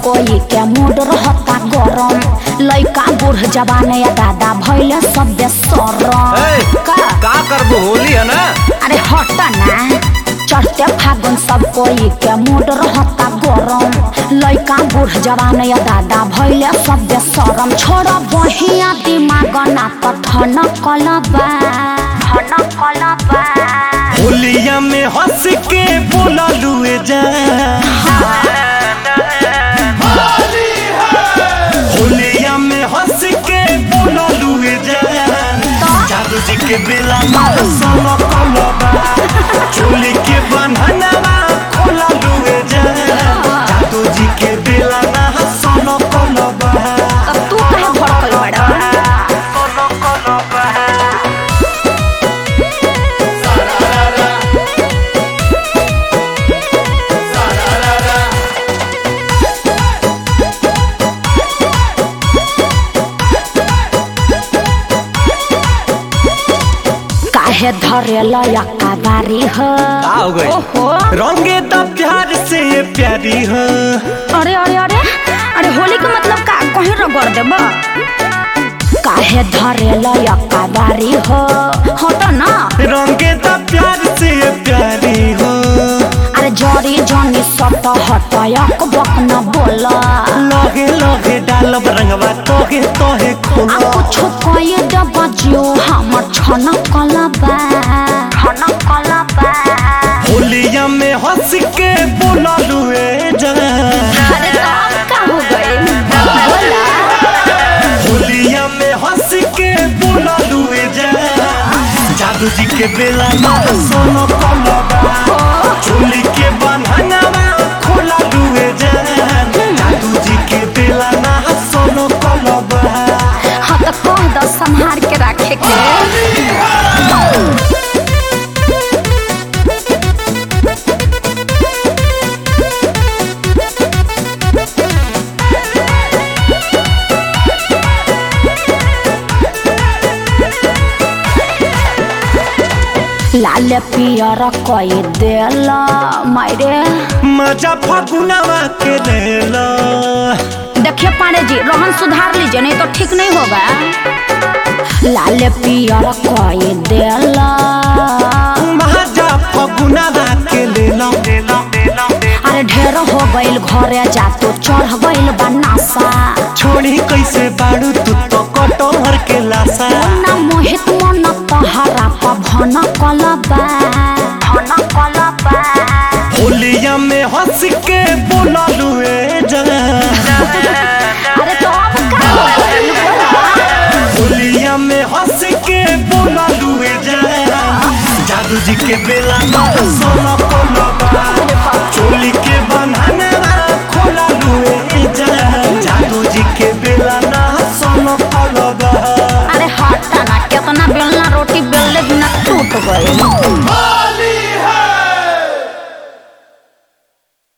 कोई के मूड रहता गरम लइका बूढ़ जवान या दादा भइले सब बेसरम का करबो होली है ना। अरे हट ना चढ़ते फागुन सब कोई के मूड रहता गरम लइका बूढ़ जवान या दादा भइले सब बेसरम छोड़ बहिया दिमाग ना त ठन कलबा होलिया में हंस के बोला लुए जा होलिया में हंस के बोला लुए जा जादू जी के बेला मार सोनो कलबा चोली के बंधनवा खोला लुए जा जादू जी के बेला ना सोनो कलबा। अब तू कहे भड़कल बड़ा सोनो कलबा काहे धरेला यक्का बारी हो हो गई रंगे तो प्यार से ये प्यारी हो। अरे अरे अरे अरे होली का मतलब का कहीं रगड़ देबा काहे धरेला यक्का बारी हो तो ना रंगे तो प्यार से ये प्यारी हो। अरे जरी जनी सट हटयक बक न बोला लगे लगे डालब रंगवा तोहे तोहे खोला कुछ कहे दब जियो हमर छन कलबा होलिया में हंस के बोला लुए जा अरे तब का हो गइल बोला होलिया में हंस के बोला लुए जा जादू जी के बेला मार सोनो कलबा चोली के बंधनवा खोला लुए जा जादू जी के बेला ना सोनो कलबा। हाँ तो कह दो संभार के रखे के लाल पियर कई देला मायरे मजा फगुनवा के लेला देखिए पांडे जी रोहन सुधार लीजिए नहीं तो ठीक नहीं होगा लाल पियर कई देला मजा फगुनवा के लेला अरे ढेर हो गइल घरे जा तो चढ़ गइल बनासा छोड़ी कैसे बाड़ू तू तो कटोहर के लासा ना मोहित मन तहरा पभन कलबा होलिया में हंस के बोला लुए जा अरे तो अब का होलिया में हंस के बोला लुए जा जादू जी के बेला मार सोना